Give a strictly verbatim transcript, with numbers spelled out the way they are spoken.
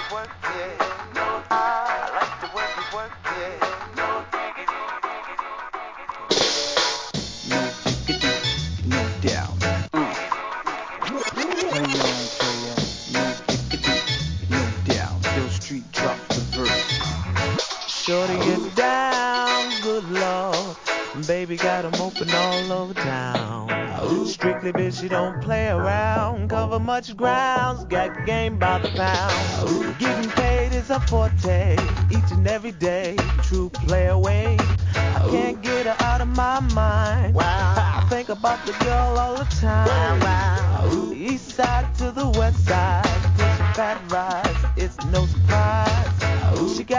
work, yeah. No, I like the way you work, yeah. No diggity. No diggity, no doubt. Uh. Hold on, player. No diggity, no doubt. Still street drops the verse. Shorty get down, good lord. Baby got 'em open all over town. Strictly bitch, she don't play around. Cover much grounds, got game by the pound. Getting paid is a forte, each and every day. True play away. I can't get her out of my mind. I think about the girl all the time.